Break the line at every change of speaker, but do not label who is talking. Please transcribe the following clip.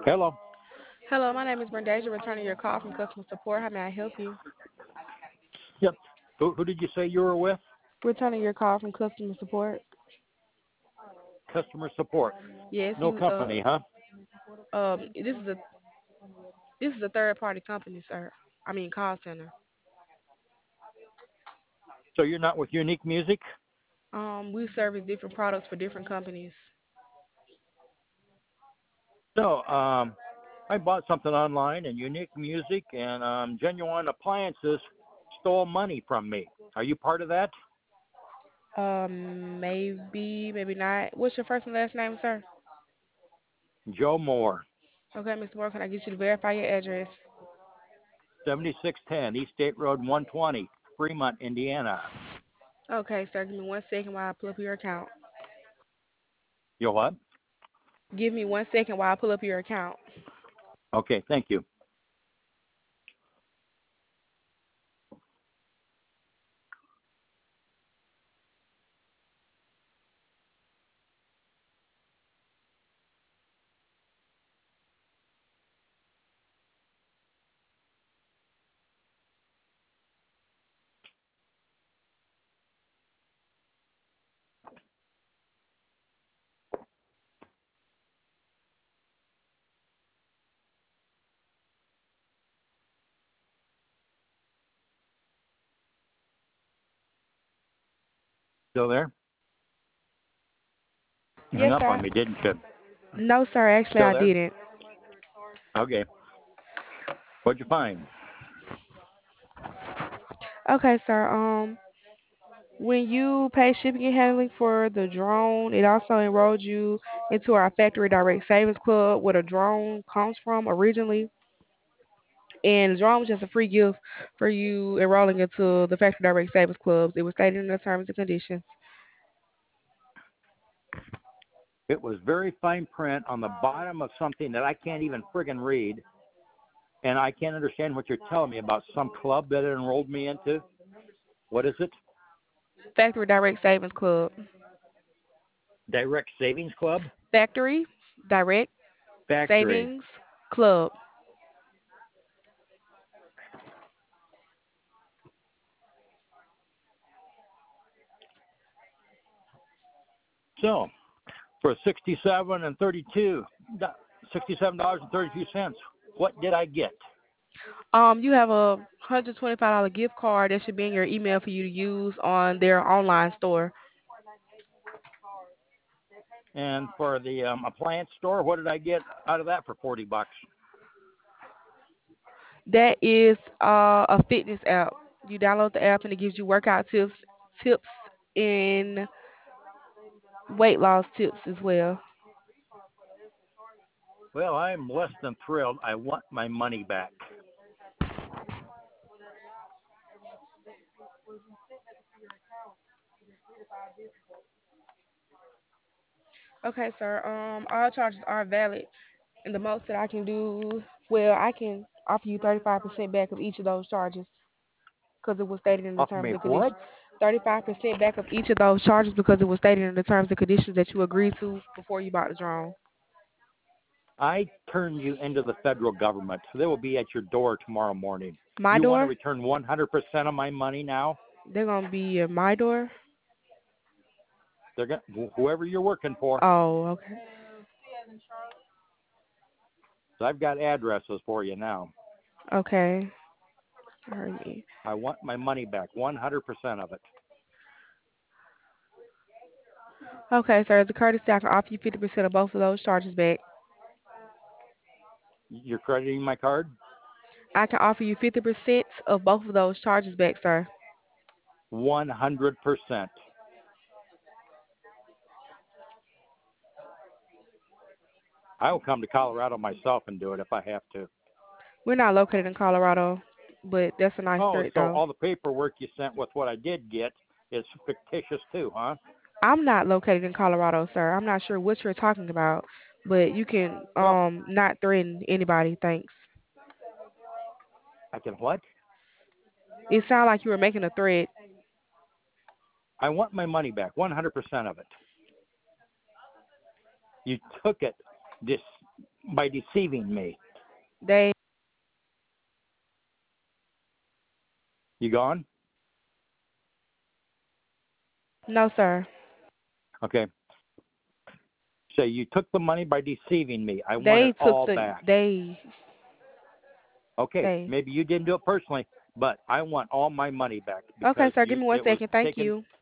Hello.
Hello, my name is Brendasia, returning your call from customer support. How may I help you?
Yep. Who did you say you were with?
Returning your call from customer support.
Customer support.
Yes,
No
you
company, huh?
this is a third party company, sir. I mean call center.
So you're not with Unique Music?
We service different products for different companies.
No. I bought something online, and Unique Music and Genuine Appliances stole money from me. Are you part of that?
Maybe, maybe not. What's your first and last name, sir?
Joe Moore,
Okay, Mr. Moore, can I get you to verify your address?
7610 East State Road 120, Fremont, Indiana.
Okay, sir, give me 1 second while I pull up your account.
You what?
Give me 1 second while I pull up your account.
Okay, thank you. Still there? You hung
Yes,
up on
sir.
me, didn't you?
No, sir, actually
Still
I
there?
didn't.
Okay. What'd you find?
Okay, sir. When you pay shipping and handling for the drone, it also enrolled you into our Factory Direct Savings Club, where the drone comes from originally. And the drone was just a free gift for you enrolling into the Factory Direct Savings Clubs. It was stated in the terms and conditions.
It was very fine print on the bottom of something that I can't even friggin' read, and I can't understand what you're telling me about some club that it enrolled me into. What is it?
Factory Direct Savings Club.
Direct Savings Club?
Factory Direct
Factory.
Savings Club.
So, for 67.32 cents, what did I get?
You have a $125 gift card that should be in your email for you to use on their online store.
And for the appliance store, what did I get out of that for 40 bucks?
That is a fitness app. You download the app and it gives you workout tips, and weight loss tips as well.
Well, I'm less than thrilled. I want my money back.
Okay, sir. All charges are valid, and the most that I can do, well, I can offer you 35% back of each of those charges because it was stated in the
Offer
terms
me
and
what?
conditions. 35% back of each of those charges because it was stated in the terms and conditions that you agreed to before you bought the drone.
I turned you into the federal government. They will be at your door tomorrow morning.
My
You want to
door?
return 100% of my money now?
They're gonna be at my door.
They're going whoever you're working for.
Oh, okay.
So I've got addresses for you now.
Okay. Alright.
I want my money back, 100% of it.
Okay, sir. As a courtesy, I can offer you 50% of both of those charges back.
You're crediting my card?
I can offer you 50% of both of those charges back, sir.
100%. I will come to Colorado myself and do it if I have to.
We're not located in Colorado, but that's a nice
Oh,
threat,
so
though.
all the paperwork you sent with what I did get is fictitious too, huh?
I'm not located in Colorado, sir. I'm not sure what you're talking about, but you can
Well,
not threaten anybody. Thanks.
I can what?
It sounded like you were making a threat.
I want my money back, 100% of it. You took it this by deceiving me.
They
You gone?
No, sir.
Okay. So you took the money by deceiving me. I want
They
it
took
all
the
back. Okay,
they
maybe you didn't do it personally, but I want all my money back
Okay,
because
sir, give me one
it was
second. Thank
taken.
you.